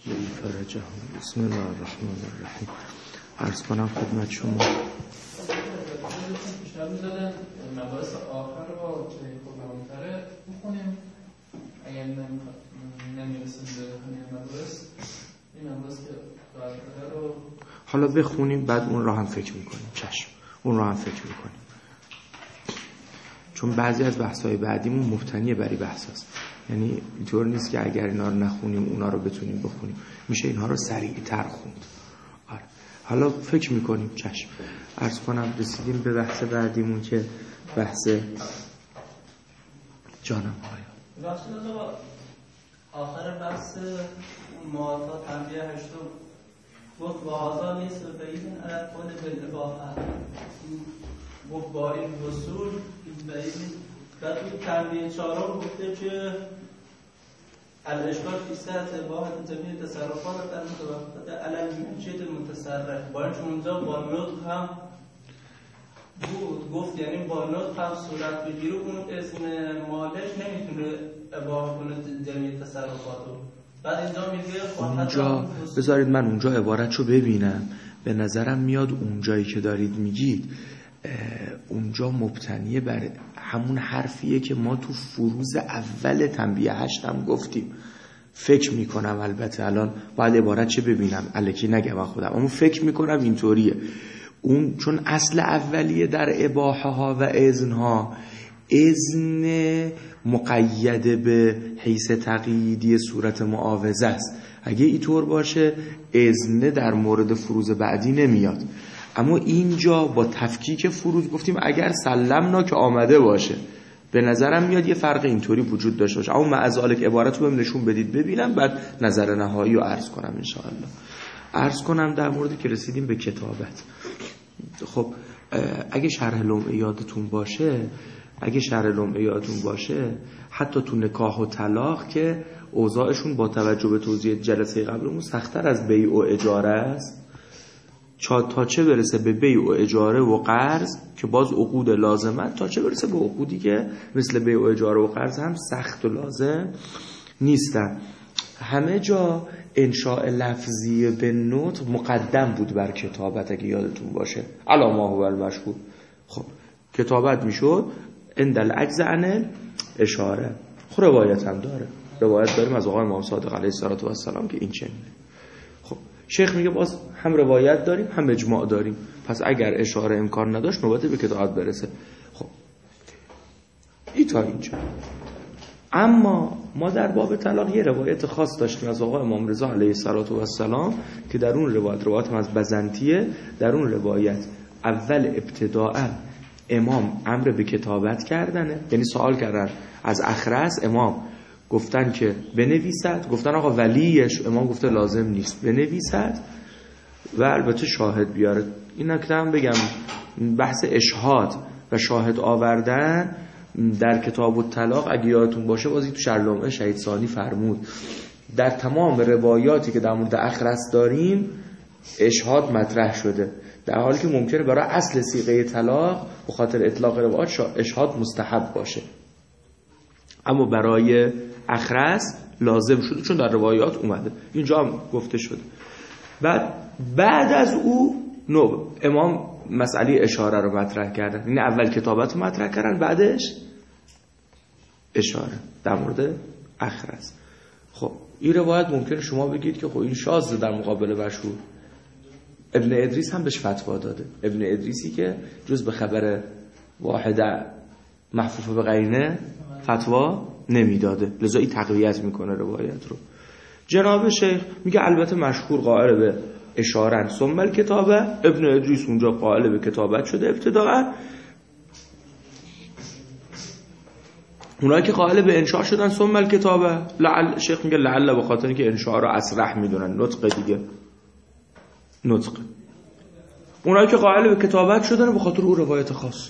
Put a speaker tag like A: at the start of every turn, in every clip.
A: فرجه. بسم الله الرحمن الرحیم. عرض کنم خدمت شما
B: پیشنهاد می‌دادن مباحث آخر رو با کلام‌تره بخونیم، اگر نمی‌رسیم به همین مباحث، این مباحث که آخر رو
A: حالا بخونیم، بعد اون را هم فکر میکنیم. چشم، اون را هم فکر میکنیم، چون بعضی از بحث‌های بعدیمون مبتنی بر بحث است. یعنی اینطور نیست که اگر اینا رو نخونیم اونا رو بتونیم بخونیم، میشه اینها رو سریع‌تر خوند. آره. حالا فکر میکنیم. چشم. عرض کنم رسیدیم به بحث بعدیمون که بحث جانم آیا
C: بخش آخر بحث معاطات تنبیه هشتم گفت و هذا نیست و بیدن علت خود بالاباحه گفت با این وصول بیدن. بعد این تنبیه چهارم گفته که الاشکال فی سطح واحد جمعی تصرفات در متوقفت علم منشید المتصرف. با اینکه اونجا با نطق هم بود، گفت یعنی با نطق هم صورت بگیره اون اسم مالش نمیتونه اباحه کنه جمعی تصرفاتو. بعد اینجا میگه
A: اونجا بذارید من اونجا عبارتشو ببینم. به نظرم میاد اونجایی که دارید میگید اونجا مبتنیه بر همون حرفیه که ما تو فروض اول تنبیه 8 هم گفتیم. فکر میکنم، البته الان باید عبارت چه ببینم، الکی نگم خودم، اما فکر میکنم اینطوریه. اون چون اصل اولیه در اباحه ها و اذن ها اذن مقید به حیث تقییدی صورت معاوضه است. اگه اینطور باشه اذن در مورد فروض بعدی نمیاد. اما اینجا با تفکیک فروض گفتیم اگر سلمنا که آمده باشه. به نظرم میاد یه فرق اینطوری وجود داشته باشه. اما معذالک عبارت رو بهم نشون بدید ببینم، بعد نظر نهایی رو عرض کنم انشاءالله. عرض کنم در موردی که رسیدیم به کتابت. خب اگه شرح لمعه یادتون باشه حتی تو نکاح و طلاق که اوضاعشون با توجه به توضیح جلسه قبلمون سخت‌تر از بیع و اجاره است، تا چه برسه به بیع و اجاره و قرض که باز عقود لازمه، تا چه برسه به عقودی که مثل بیع و اجاره و قرض هم سخت و لازم نیستن. همه جا انشاء لفظی به نطق مقدم بود بر کتابت اگه یادتون باشه. علی ما هو المشهور. خب کتابت میشد عند العجز عن اشاره. خب روایت هم داره، روایت داریم از آقای امام صادق علیه السلام که این چنینه. خب شیخ میگه باز هم روایت داریم هم اجماع داریم، پس اگر اشاره امکان نداشت نوبت به کتابت برسه. خب این تا اینجا. اما ما در باب طلاق یه روایت خاص داشتیم از آقای امام رضا علیه السلام که در اون روایت هم از بزنطیه. در اون روایت اول ابتداء امام امر به کتابت کردنه، یعنی سوال کردن از اخرس، امام گفتن که بنویسد، گفتن آقا ولیش، امام گفته لازم نیست بنویسد و البته شاهد بیاره. این نکته هم بگم بحث اشهاد و شاهد آوردن در کتاب الطلاق اگه یادتون باشه بازی تو شرح لمعه شهید ثانی فرمود در تمام روایاتی که در مورد اخرس داریم اشهاد مطرح شده، در حالی که ممکنه برای اصل صیغه طلاق به خاطر اطلاق روایات اشهاد مستحب باشه، اما برای اخرس لازم شده چون در روایات اومده. اینجا هم گفته شده. بعد از او امام مسئله اشاره رو مطرح کردن، یعنی اول کتابت رو مطرح کردن بعدش اشاره در مورد اخرس. خب این روایت ممکنه شما بگید که خب این شاذ در مقابل مشهور. ابن ادریس هم بهش فتوا داده. ابن ادریسی که جز به خبر واحده محفوفه به قرینه فتوا نمیداده، لذا این تقویت میکنه روایت رو. جناب شیخ میگه البته مشهور قائل به اشارن ثم الکتابه، ابن ادریس اونجا قائل به کتابت شده ابتداء. اونایی که قائل به انشاء شدن ثم الکتابه، شیخ میگه لعل به خاطر اینکه انشاء رو اصرح میدونن، نطق دیگه نطق. اونایی که قائل به کتابت شدن به خاطر اون روایت خاص.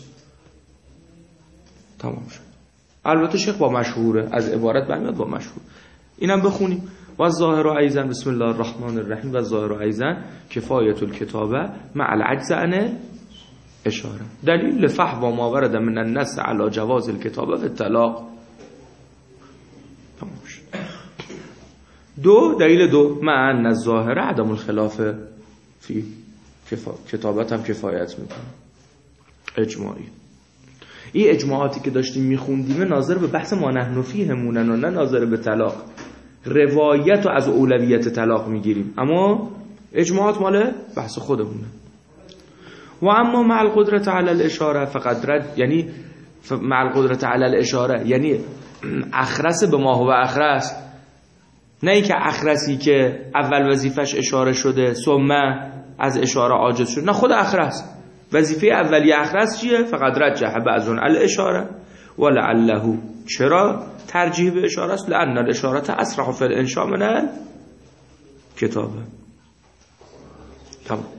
A: تمام شد. البته شیخ با مشهوره، از عبارت برمیاد با مشهور. اینم بخونیم. و ظاهر ایزن بسم الله الرحمن الرحیم و ظاهر ایزن کفایت الکتابه مع العجز عن اشاره دلیل لفحو ما ورد من النص على جواز الکتابه و الطلاق. دلیل دو مع الظاهر عدم الخلاف فی کتابت هم کفایت میکنه. اجماعی. این اجماعاتی که داشتیم میخوندیم ناظر به بحث ما نحن فیهمونن و نه ناظر به طلاق. روایت رو از اولویت طلاق میگیریم اما اجماعات مال بحث خودمونه. و اما مع القدرت علی الاشاره فقط رد، یعنی مع القدرت علی الاشاره یعنی اخرس به ما هو اخرس، نه ای که اخرسی که اول وظیفش اشاره شده ثم از اشاره عاجز شد، نه خود اخرس وظیفه اولی اخرس چیه؟ فقط رجح بعضون الاشاره ولعله. چرا ترجیح به اشاره است؟ لان الاشاره اسرع فی الانشاء من کتابه. تمام.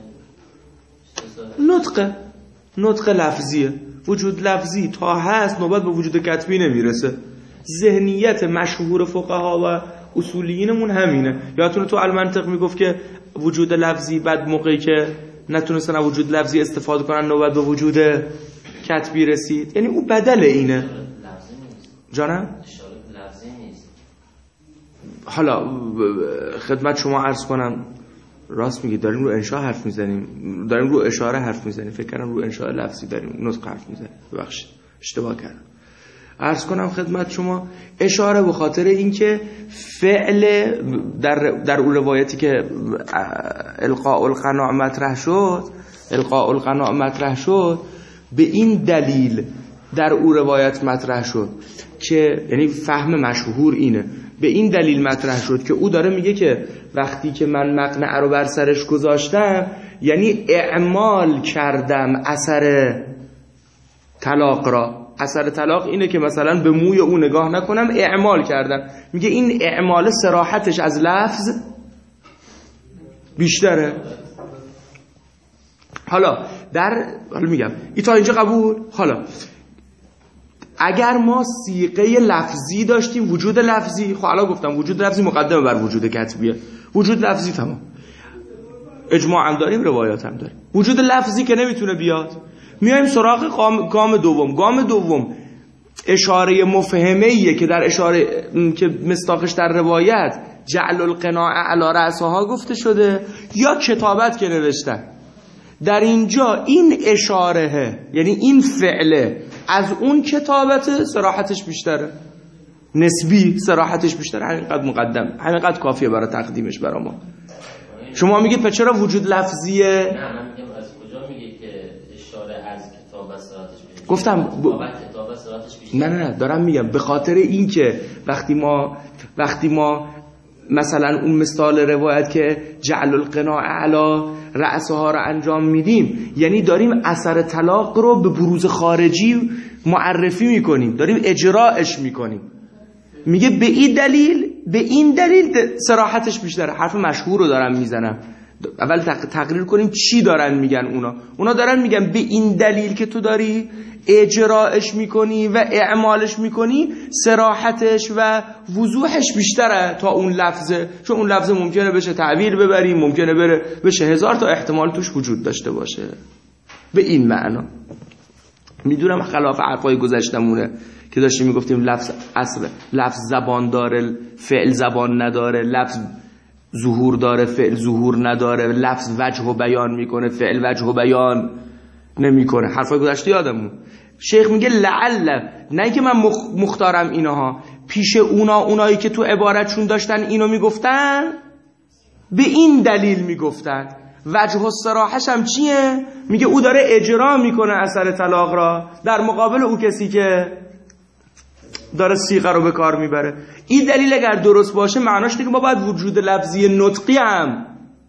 A: نطق لفظیه، وجود لفظی تا هست نوبت به وجود کتبی نمیرسه. ذهنیت مشهور فقها و اصولیینمون همینه. یادتونه تو المنطق میگفت که وجود لفظی بعد موقعی که نتونستن وجود لفظی استفاده کنن نوبت به وجود کتبی رسید. یعنی اون بدل اینه. جانم؟ لفظی نیست. حالا خدمت شما عرض کنم راست میگی، داریم رو انشاء حرف میزنیم، داریم رو اشاره حرف میزنیم، فکر کردم رو انشاء لفظی داریم نطق حرف میزنیم. ببخشید اشتباه کردم. عرض کنم خدمت شما اشاره به خاطر اینکه فعل در اون روایتی که القاء القناع مطرح شد به این دلیل در اون روایت مطرح شد که یعنی فهم مشهور اینه، به این دلیل مطرح شد که او داره میگه که وقتی که من مقنعه رو بر سرش گذاشتم یعنی اعمال کردم اثر طلاق را. اثر طلاق اینه که مثلا به موی او نگاه نکنم، اعمال کردم. میگه این اعمال صراحتش از لفظ بیشتره. حالا میگم ای تا اینجا قبول. حالا اگر ما صیغه لفظی داشتیم، وجود لفظی، خب الان گفتم وجود لفظی مقدمه بر وجود کتبیه. وجود لفظی تمام، اجماع هم داریم، روایات هم داریم. وجود لفظی که نمیتونه بیاد، میایم سراغ گام دوم. اشاره مفهمه‌ایه که در اشاره که مصداقش در روایت جعل القناع علی رأسها گفته شده یا کتابت که نوشتن. در اینجا این اشاره یعنی این فعله از اون کتابت صراحتش بیشتره، نسبی صراحتش بیشتره، همینقدر مقدم، همینقدر کافیه برای تقدیمش برای ما. شما میگید پس چرا وجود لفظیه؟
D: نه من میگم از کجا میگه که اشاره از کتابت صراحتش بیشتره؟
A: گفتم
D: کتابت صراحتش بیشتره.
A: نه دارم میگم به خاطر این که وقتی ما مثلا اون مثال روایت که جعل القناع علی رأسها رو انجام میدیم، یعنی داریم اثر طلاق رو به بروز خارجی معرفی میکنیم، داریم اجراش میکنیم. میگه به این دلیل صراحتش بیشتره. حرف مشهور رو دارم میزنم. اول تقریر کنیم چی دارن میگن. اونا دارن میگن به این دلیل که تو داری اجراش میکنی و اعمالش میکنی صراحتش و وضوحش بیشتره تا اون لفظه، چون اون لفظه ممکنه بشه تعبیر ببریم، ممکنه بشه 1000 تا احتمال توش وجود داشته باشه. به این معنا میدونم خلاف حرفای گذشتمونه که داشتیم میگفتیم لفظ اصل، لفظ زبان داره فعل زبان نداره، لفظ ظهور داره فعل ظهور نداره، لفظ وجه و بیان میکنه فعل وجه و بیان نمیکنه. حرفای گذشته یادمون. شیخ میگه لعل، نه که من مختارم اینها، پیش اونایی که تو عبارتشون داشتن اینو میگفتن به این دلیل میگفتن. وجه و صراحش هم چیه؟ میگه او داره اجرا میکنه اثر طلاق را در مقابل او کسی که داره صیغه رو به کار میبره. این دلیل اگر درست باشه معناش اینه که ما باید وجود لفظی نطقی هم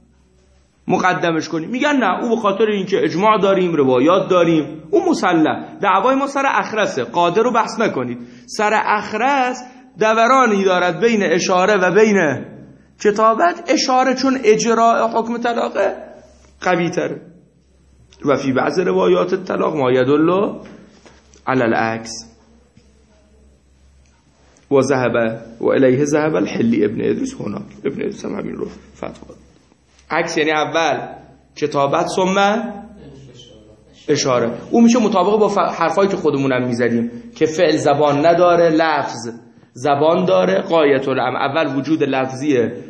A: مقدمش کنیم. میگن نه، او به خاطر اینکه اجماع داریم، روایات داریم، او مسلم. دعوای ما سر اخرسه، قادر رو بحث نکنید. سر اخرس دورانی دارد بین اشاره و بین کتابت. اشاره چون اجراء حکم طلاقه قوی تره و فی بعض روایات طلاق ما یدل علی العکس و ذهب و الیه ذهب الحلی ابن ادریس هناک. ابن ادریس هم همین رو فتوا داد. عکس یعنی اول کتابت ثم اشاره. اون میشه مطابق با حرفایی که خودمونم میزدیم که فعل زبان نداره، لفظ زبان داره. غایت الامر اول وجود لفظی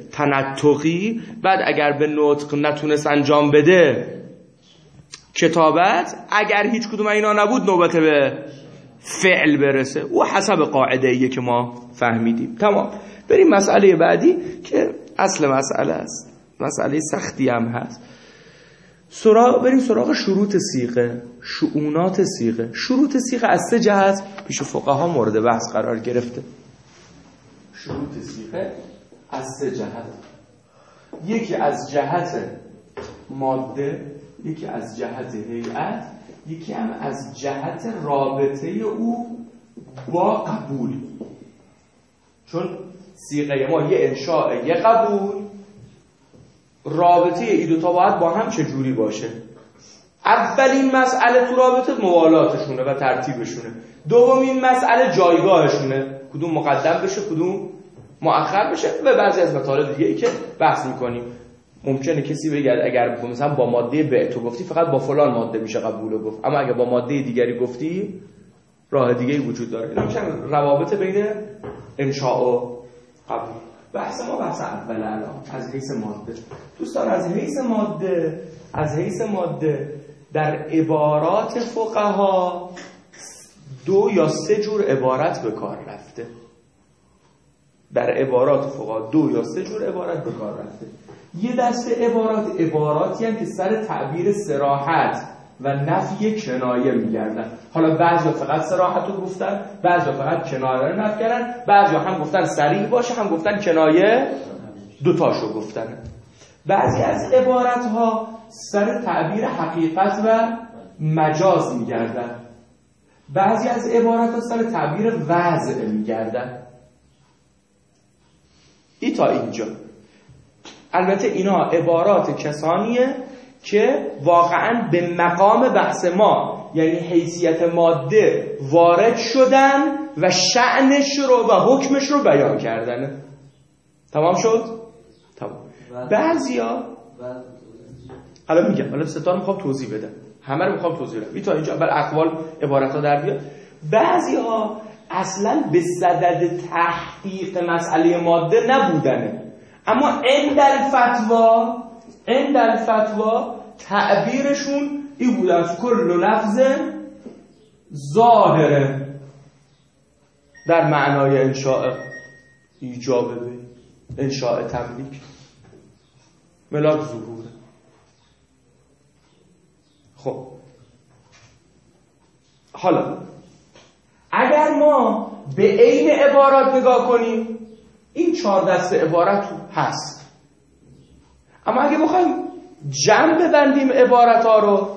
A: تنطقی، بعد اگر به نطق نتونست انجام بده کتابت، اگر هیچ کدوم اینا نبود نوبت به فعل برسه. او حسب قاعده ایه که ما فهمیدیم. تمام. بریم مسئله بعدی که اصل مسئله است، مسئله سختی هم هست. بریم سراغ شروط صیغه، شؤونات صیغه. شروط صیغه از سه جهت پیش فقها مورد بحث قرار گرفته. شروط صیغه از سه جهت، یکی از جهت ماده، یکی از جهت هیئت، یکی هم از جهت رابطه او با قبول. چون صیغه ما یه انشاء، یه قبول، رابطه ای دوتا باید با هم چجوری باشه؟ اولین مسئله تو رابطه موالاتشونه و ترتیبشونه. دومین مسئله جایگاهشونه، کدوم مقدم بشه کدوم مؤخر بشه. و بعضی از مطالب دیگه ای که بحث میکنیم. ممکنه کسی بگه اگر مثلا با ماده ب تو گفتی فقط با فلان ماده میشه قبول گفت، اما اگه با ماده دیگری گفتی راه دیگه‌ای وجود داره. اینا میشن روابط بین انشاء و قبول. بحث ما بحث اول الان از حیث ماده. دوستان از حیث ماده در عبارات فقها 2 یا 3 جور عبارت به کار رفته. در عبارات فقها 2 یا 3 جور عبارت به کار رفته. یه دسته عباراتی هم که سر تعبیر صراحت و نفی کنایه میگردن. حالا بعضی فقط صراحت رو گفتن، بعضی فقط کنایه رو نفی کردن، بعضی هم گفتن صریح باشه، هم گفتن کنایه، دوتاشو گفتن. بعضی از عبارت ها سر تعبیر حقیقت و مجاز میگردن، بعضی از عبارت ها سر تعبیر وضع میگردن. ای تا اینجا. البته اینا عبارات کسانیه که واقعا به مقام بحث ما، یعنی حیثیت ماده، وارد شدن و شأنش رو و حکمش رو بیان کردن. تمام شد؟ تمام. بعضیا حالا میگم، حالا ستا رو میخوام توضیح بدم، همه رو میخوام توضیح بدم. تا اینجا اول اقوال عبارت ها در بیاد. بعضیا اصلا به صدد تحقیق مسئله ماده نبودنه، اما عند الفتوا تعبیرشون این بود از کل لفظ ظاهره در معنای انشاء ایجاب به انشاء تملیک ملاک ظهوره. خب حالا اگر ما به عین عبارات نگاه کنیم، این 4 دسته عبارت هست، اما اگه بخوایم جمع ببندیم عبارت ها رو،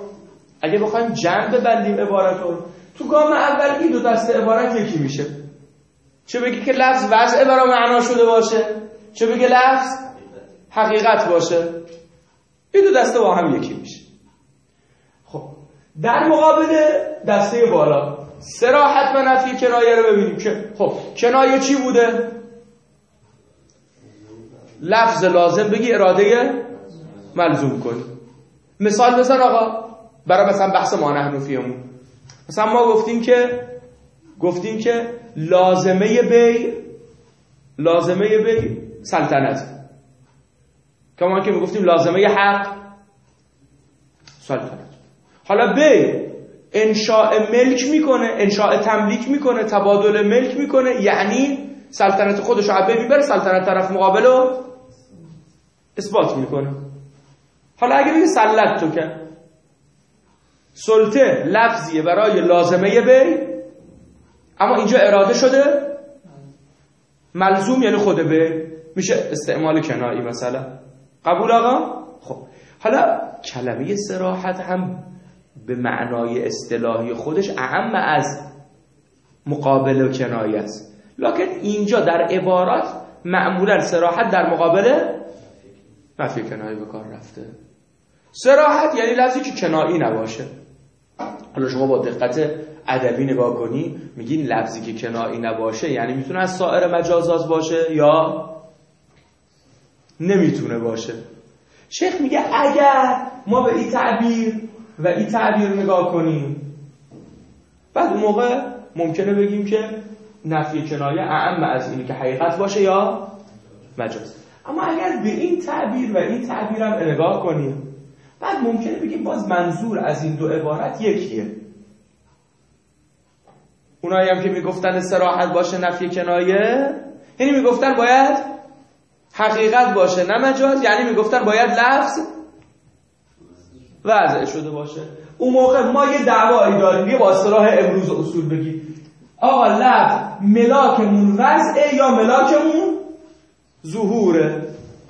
A: تو گام اول این 2 دسته عبارت یکی میشه. چه بگی که لفظ وضع برای معنا شده باشه، چه بگی لفظ حقیقت باشه، این 2 دسته با هم یکی میشه. خب در مقابل دسته بالا صراحت و نفی کنایه رو ببینیم که خب کنایه چی بوده؟ لفظ لازم بگی، اراده ملزوم کنی. مثال بزن آقا برای مثلا بحث ما نحن فیهمون. مثلا ما گفتیم که لازمه بی سلطنت، کما که میگفتیم لازمه حق سلطنت. حالا بی انشاء ملک میکنه، انشاء تملیک میکنه، تبادل ملک میکنه، یعنی سلطنت خودش رو عبی میبره، سلطنت طرف مقابل رو اثبات میکنه. حالا اگه بگی سلط تو که سلطه لفظیه برای لازمه بی، اما اینجا اراده شده ملزوم، یعنی خود بی، میشه استعمال کنایی مثلا. قبول آقا؟ خب حالا کلمه صراحت هم به معنای اصطلاحی خودش اعم از مقابل و کنایه است، لکن اینجا در عبارات معمولا صراحت در مقابل نفی کنایه به کار رفته. صراحت یعنی لفظی که کنایی نباشه. حالا شما با دقت ادبی نگاه کنی میگین لفظی که کنایی نباشه یعنی میتونه از سایر مجازات باشه یا نمیتونه باشه. شیخ میگه اگر ما به این تعبیر نگاه کنیم، بعد اون موقع ممکنه بگیم که نفی کنایه اعم از اینه که حقیقت باشه یا مجاز. اما اگر به این تعبیر و این تعبیر هم نگاه کنیم، بعد ممکنه بگیم باز منظور از این دو عبارت یکیه. اونایی هم که میگفتن صراحت باشه نفی کنایه، یعنی میگفتن باید حقیقت باشه نه مجاز، یعنی میگفتن باید لفظ وضع شده باشه. اون موقع ما یه دعوایی داریم، یه با اصطلاح امروز اصول بگیم آقا لفظ ملاکمون وضعه یا ملاکمون ظهوره.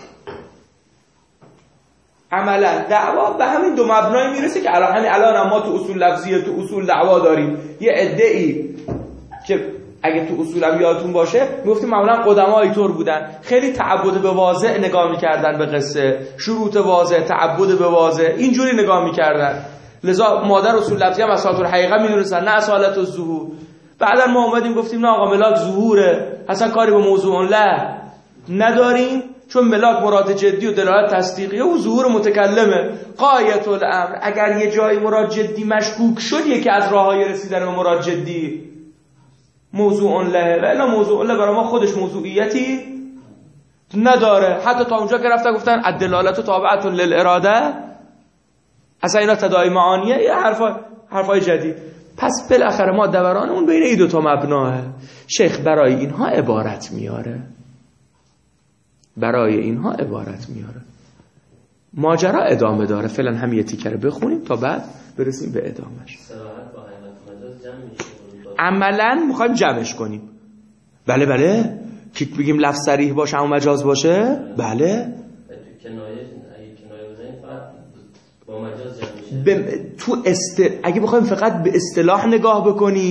A: عملا دعوا به همین دو مبنای میرسه که الان ما تو اصول لفظیه تو اصول دعوا داریم. یه عده‌ای که اگه تو اصولم یادتون باشه میگفتیم معمولا قدما اینطور بودن، خیلی تعبد به واضع نگاه میکردن به قصه، شروط واضع، تعبد به واضع، اینجوری نگاه میکردن. لذا مادر اصول لفظی هم اصالت الحقیقه میدونستن نه اصالت الظهور. بعدا ما اومدیم گفتیم نه آقا ملاک ظهوره، اصلا کاری به موضوع له نداریم، چون ملاک مراد جدی و دلالت تصدیقیه و ظهور متکلمه. غایت الامر اگر یه جایی مراد جدی مشکوک شد، یکی از راههای رسیدن به مراد جدی موضوع له، و الا موضوع له برای ما خودش موضوعیتی نداره. حتی تا اونجا که رفتن گفتن الدلالت تابعه للاراده، اصلا اینا تداعی معانیه، یه حرفای جدید. پس بالاخره ما دورانمون بین این دو تا مبناه. شیخ برای اینها عبارت میاره، ماجرا ادامه داره. فعلا هم یه تیکه رو بخونیم تا بعد برسیم به ادامش.
D: صراحت با حقیقت مجاز جمع میشه،
A: عملا میخوایم جمعش کنیم. بله که بگیم لفظ صریح باشه اما مجاز باشه. بله
D: تو کنایه اگه کنایه بزنیم فقط با مجاز جمع میشه.
A: اگه بخوایم فقط به اصطلاح نگاه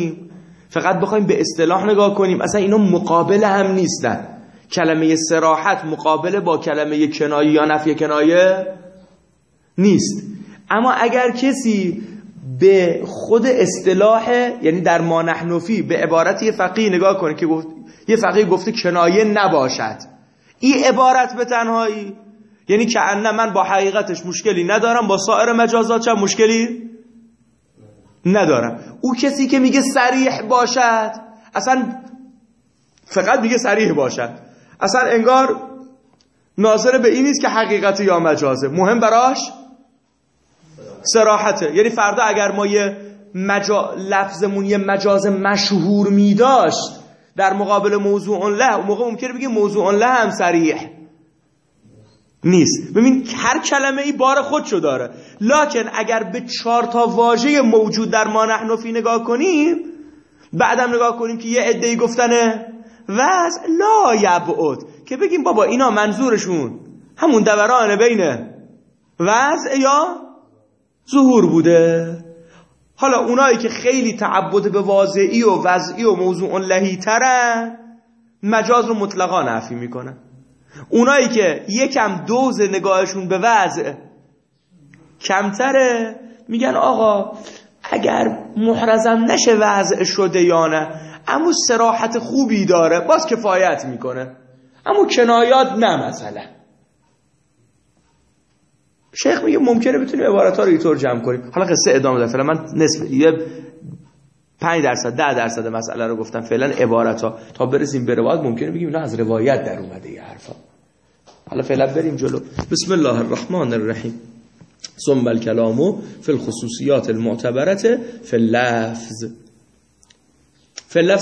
A: بکنیم، اصلا اینا مقابل هم نیستن. کلمه صراحت مقابله با کلمه کنایه یا نفی کنایه نیست. اما اگر کسی به خود اصطلاح، یعنی در ما نحن فی، به عبارت یه فقیه نگاه کنه که یه فقیه گفته کنایه نباشد، این عبارت به تنهایی یعنی که من با حقیقتش مشکلی ندارم، با سایر مجازات هم مشکلی ندارم. او کسی که میگه صریح باشد، اصلا فقط میگه صریح باشد، اصلا انگار ناظر به این نیست که حقیقت یا مجازه، مهم براش صراحته. یعنی فردا اگر ما یه لفظمون یه مجاز مشهور می داشت در مقابل موضوع له، اون موقع ممکنه بگیم موضوع له هم صریح نیست. ببین هر کلمه ای بار خودشو داره. لکن اگر به 4 تا واژه موجود در ما نحن فی نگاه کنیم، بعدم نگاه کنیم که یه عده‌ای گفتنه وضع لا یبعد، که بگیم بابا اینا منظورشون همون دوران بین وضع یا ظهور بوده. حالا اونایی که خیلی تعبد به واضعی و وضعی و موضوع لهی ترن، مجاز رو مطلقا نفی میکنن. اونایی که یکم دوز نگاهشون به وضع کمتره، میگن آقا اگر محرزم نشه وضع شده یا نه، اما صراحت خوبی داره باز کفایت میکنه، اما کنایات نه. مثلا شیخ میگه ممکنه بتونیم عبارت‌ها رو اینطور جمع کنیم. حالا قصه ادامه داره. فعلا من نصف 5% 10% مسئله رو گفتم. فعلا عبارت‌ها تا برسیم به روایت ممکنه بگیم اینا از روایت در اومده این حرفا. حالا فعلا بریم جلو. بسم الله الرحمن الرحیم. ثم الكلام فی الخصوصیات المعتبره فی اللفظ. فی اللفظ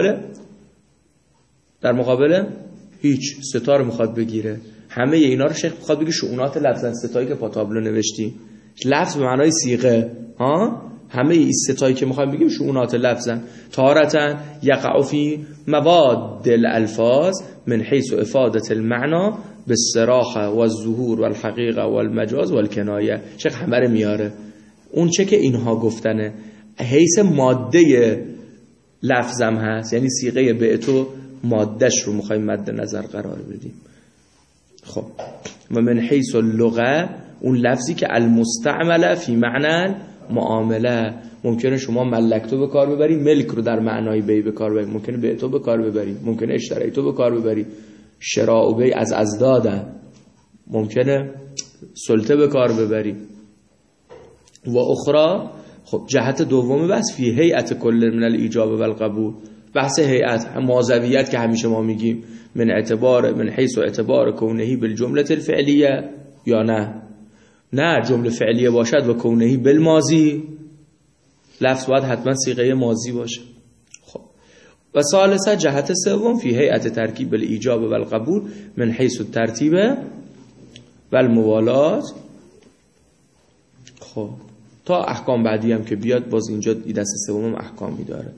A: در مقابل هیچ ستاره میخواد بگیره. همه اینا رو شیخ میخواد بگه شؤونات لفظن. ستایی که پا تابلو نوشتیم لفظ به معنای صیغه، همه این ستایی که میخوایم بگیم شؤونات لفظن. تارةً یقع فی مواد الالفاظ من حیث افاده المعنى بالصراحه والظهور والحقیقه والمجاز والکنایه. شیخ همه رو میاره. اون چه که اینها گفتنه حیث ماده لفظم هست، یعنی صیغه بعتو مادهش رو میخوایم مد نظر قرار بدیم. خب و من حیث اللغه، اون لفظی که المستعمله فی معنی معامله، ممکنه شما ملکتو به کار ببری، ملک رو در معنای بی به کار ببری، ممکنه بعتو به کار ببری، ممکنه اشتریتو به کار ببری، شراء و بی از دادن، ممکنه سلطه به کار ببری. و اخرى، خب جهت دوم بس فی هیئت کل من الایجاب و القبول، بحث هیئت ماذویت که همیشه ما میگیم من حیث و اعتبار کونهی بالجمله الفعلیه یا نه جمله فعلیه باشد و کونهی بالماضی، لفظ باید حتما صیغه ماضی باشه. خب و ثالثا جهت سوم فی هیئت ترکیب الایجاب و القبول من حیث الترتیب و الموالات. خب تا احکام بعدی هم که بیاد باز اینجا دست سوم هم احکامی داره.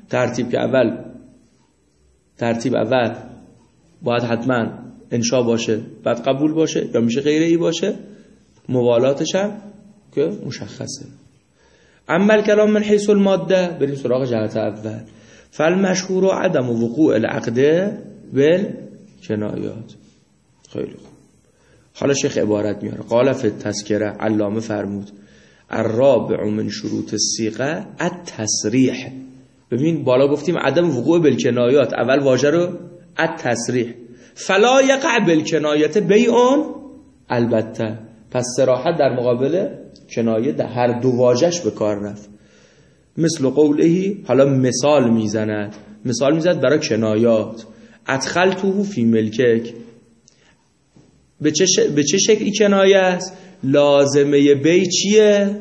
A: ترتیب اول باید حتما انشا باشه بعد قبول باشه یا میشه غیر ای باشه، موالاتش هم که مشخصه. اما الکلام من حیث الماده، بریم سراغ جهت اول. فالمشهور عدم وقوع العقد بالکنایات. خیلی خوب. حالا شیخ عبارت میاره. قال فی التذکره، علامه فرمود الرابع من شروط الصیغه التصریح. ببین بالا گفتیم عدم وقوع بالکنایات، اول واژه رو التصریح. فلا یقع بالکنایت بیع، البته پس صراحت در مقابل کنایه در هر دو واژش به کار رفت. مثل قولهی، حالا مثال میزند برای کنایات. ادخلته فی ملکک، به چه شکلی کنایه است؟ لازمه بی چیه؟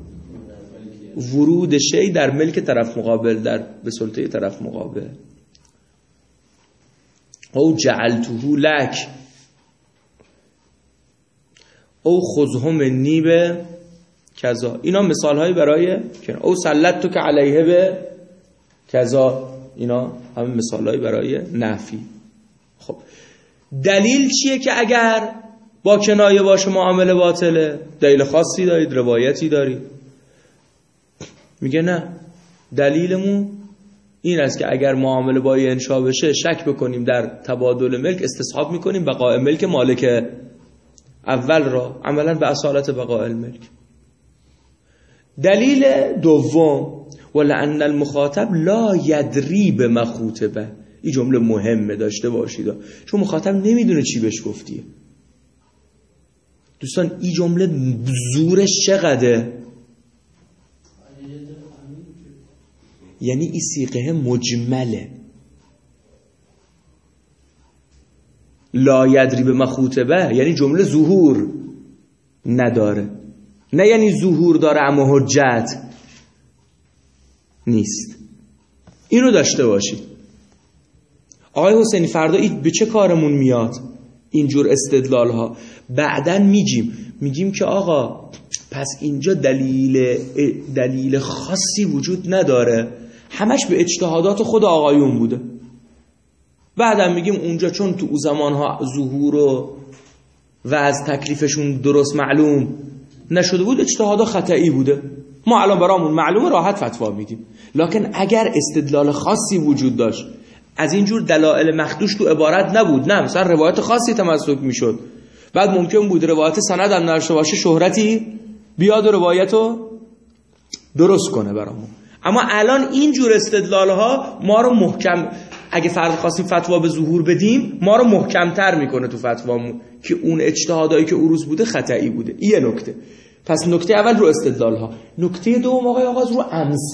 A: ورود شی در ملک طرف مقابل، به سلطه طرف مقابل. او جعلته لک او خذهم نیبه کذا. اینا مثال هایی برای او سلطتو که علیه به کذا، اینا همه مثال هایی برای نفی. خب دلیل چیه که اگر با کنایه باشه معامله باطله؟ دلیل خاصی دارید؟ روایتی دارید؟ میگه نه، دلیلمون این است که اگر معامله با انشا بشه شک بکنیم در تبادل ملک، استصحاب میکنیم بقاء ملک مالک اول را، عملا به اصالت بقاء الملک. دلیل دوم ولأن المخاطب لا یدری بمخوطبه. این جمله مهمه داشته باشید، چون مخاطب نمیدونه چی بهش گفتیه. دوستان این جمله زورش چقدره؟ یعنی این صیغه مجمله. لا یدری بمخوطبه یعنی جمله ظهور نداره، نه یعنی ظهور داره اما حجت نیست. اینو داشته باشید. آقای حسینی فردا این به چه کارمون میاد اینجور استدلال ها؟ بعدن میگیم که آقا پس اینجا دلیل خاصی وجود نداره، همش به اجتهادات خود آقایون بوده. بعدم میگیم اونجا چون تو زمانها ظهور و از تکلیفشون درست معلوم نشده بود، اجتهادا خطئی بوده. ما الان برامون معلومه، راحت فتوا میدیم. لکن اگر استدلال خاصی وجود داشت، از اینجور دلایل مخدوش تو عبارت نبود، نه مثلا روایت خاصی تمسک میشد، بعد ممکن بود روایت سند هم نداشته باشه، شهرتی بیاد و روایتو درست کنه برامون. اما الان اینجور استدلال ها ما رو محکم، اگه فرض خواستیم فتوا به ظهور بدیم، ما رو محکم‌تر میکنه تو فتوامون که اون اجتهادایی که عروض بوده خطئی بوده. این نکته. پس نکته اول رو استدلال ها. نکته دوم آقای آغاز رو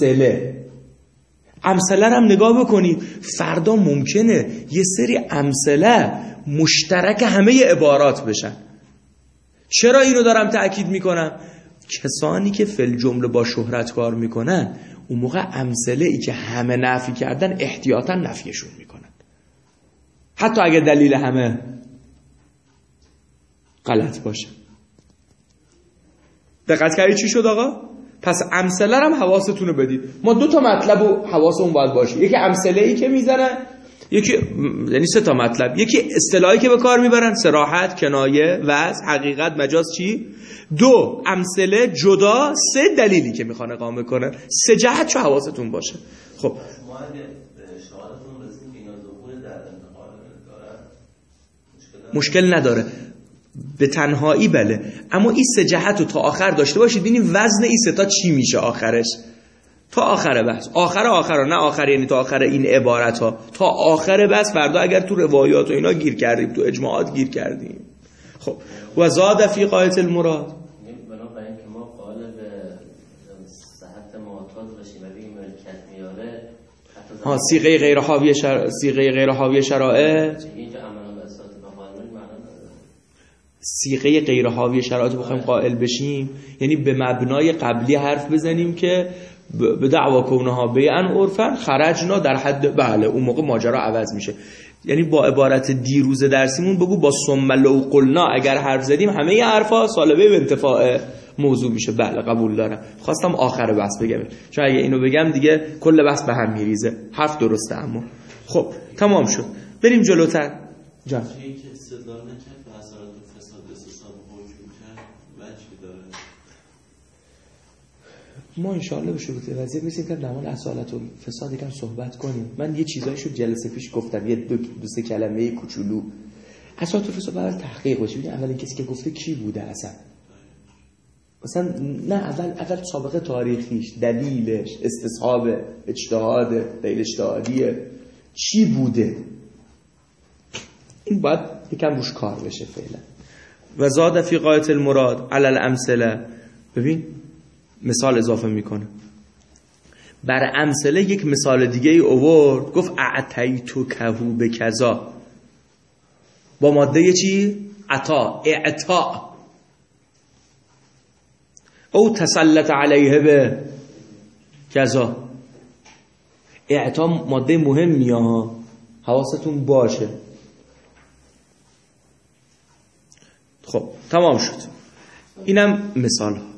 A: امثله هم نگاه بکنید. فردا ممکنه یه سری امثله مشترک همه عبارات بشن. چرا اینو دارم تأکید میکنم؟ کسانی که فی الجمله با شهرت کار میکنن، اون موقع امثله ای که همه نفی کردن احتیاطاً نفیشون میکنن، حتی اگه دلیل همه غلط باشه. دقت کردید چی شد آقا؟ پس امثله هم حواستون رو بدید. ما دو تا مطلب و حواسمون باید باشه. یکی امثله ای که میزنن، یکی یعنی سه تا مطلب. یکی اصطلاحی که به کار میبرن، صراحت، کنایه، وضع، حقیقت، مجاز چی؟ دو امثله جدا، سه دلیلی که میخوان اقامه کنن. سه جهت چه حواستون باشه. خب
D: ما اگه شهادتون رسیم که اینا ظهور در انتقال داره
A: مشکل نداره به تنهایی، بله. اما این سه جهت رو تا آخر داشته باشید، ببینید وزن این سه تا چی میشه آخرش. تا آخر بحث، آخر نه آخر یعنی تا آخر این عبارت ها، تا آخر بحث. فردا اگر تو روایات و اینا گیر کردیم، تو اجماعات گیر کردیم. خب و زاد فی قایت المراد،
D: بنابراین که ما قائل به صحت معتاد باشیم و بگیم ملکت میاره، حتی
A: صیغه غیر حاوی صیغه غیر حاوی شرایط، صیغه غیر حاوی شرایط بخوایم قائل بشیم یعنی به مبنای قبلی حرف بزنیم که به دعوا کونها بیعن عرفن خرجنا در حد، بله اون موقع ماجرا عوض میشه. یعنی با عبارت دیروز درسیمون بگو با ثم لو قلنا اگر حرف زدیم همه ی حرفا سالبه به انتفاع موضوع میشه. بله قبول دارم. خواستم آخر بحث بگم چون اگه اینو بگم دیگه کل بحث به هم میریزه. حرف درسته. اما خب تمام شد، بریم جلوتر. جان ما انشاءالله به شروط وضعیت میسیم که در مورد اصالت و فساد یکم صحبت کنیم. من یه چیزایشو جلسه پیش گفتم، یه دو سه کلمه کوچولو. اصالت و فساد باید تحقیق بشه. ببین اولین کسی که گفته کی بوده اصلا، مثلا نه اول سابقه تاریخیش، دلیلش، استصحاب، اجتهاد، دلیل اجتهادیه چی بوده، این باید یکم روش کار بشه فعلا. و زاد فی غایت المراد علی الامثله. ببین مثال اضافه میکنه بر امثله. یک مثال دیگه ای آورد، گفت اعطیتو کهو به کذا، با ماده چی؟ عطا، اعطا. او تسلط علیه به کذا. اعطا ماده مهمیه ها، حواستون باشه. خب تمام شد. اینم مثال ها.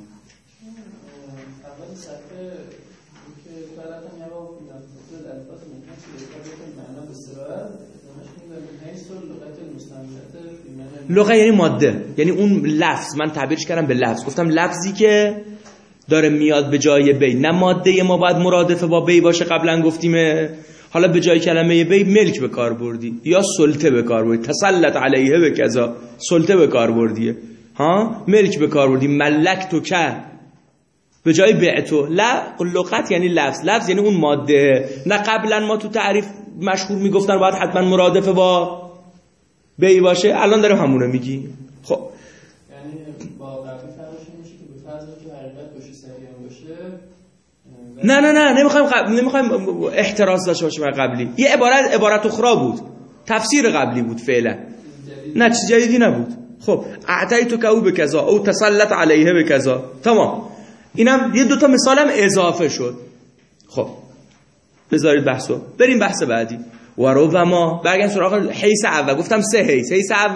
A: لغه یعنی ماده، یعنی اون لفظ. من تعبیرش کردم به لفظ، گفتم لفظی که داره میاد به جای بی، نه ماده ما باید مرادف با بی باشه. قبلا گفتیم حالا به جای کلمه بی ملک به کار بردی یا سلطه به کار بردی. تسلط علیه به کذا، سلطه به کار بردیه ها، ملک به کار بردی. ملک تو که به جای بعتو. لغت یعنی لفظ، لفظ یعنی اون ماده. نه قبلا ما تو تعریف مشهور میگفتن باید حتما مرادف با بی باشه، الان داره همونه میگی. خب
B: یعنی با قبلی فرقش میشه که به فرض که حقیقت باشه سریع باشه.
A: نه نمیخوایم احتراز داشته باشه بر قبلی. یه عبارت اخرى بود، تفسیر قبلی بود فعلا، نه چیز جدیدی نبود. خب اعطیتو کهو به کذا او تسلط علیه به کذا. تمام. اینم یه دوتا مثالم اضافه شد. خب بذارید بحثو، بریم بحث بعدی. و ربما برگردیم سراغ حیث اول. گفتم سه حیث.